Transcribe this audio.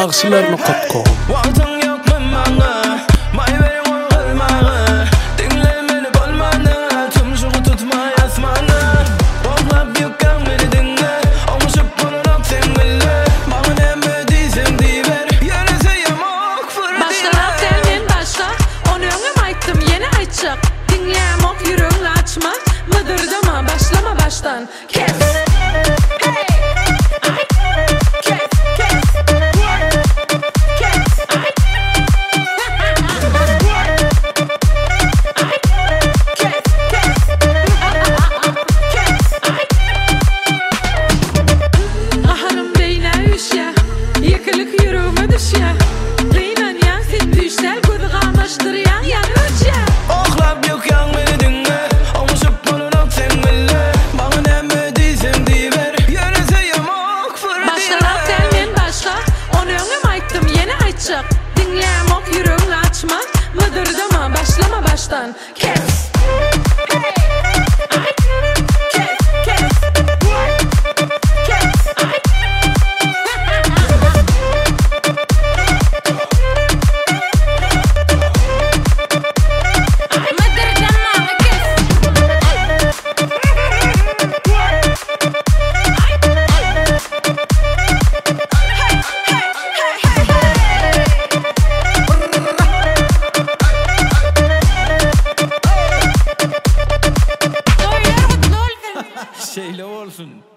Ağşılarını kutku. Waqting yo'qmi menga, may bering o'g'ilmag'i. Dinglay meni bo'lmani, tumshug'i tutmay asmani. Bog'lab yuqqan meni dinga, almashib bo'laroq sen billi. Manga nima deysang deyver, yarasa yamoq fırdi. Başkalar sen başka, onu öngüm aytdım yeni aytacak. Dinleyemok yüreğini açma, mıdırdama başlama baştan. Kes. Dinleyemok yüreğini açma, mıdırdama başlama baştan. Kes. Şeyle olsun.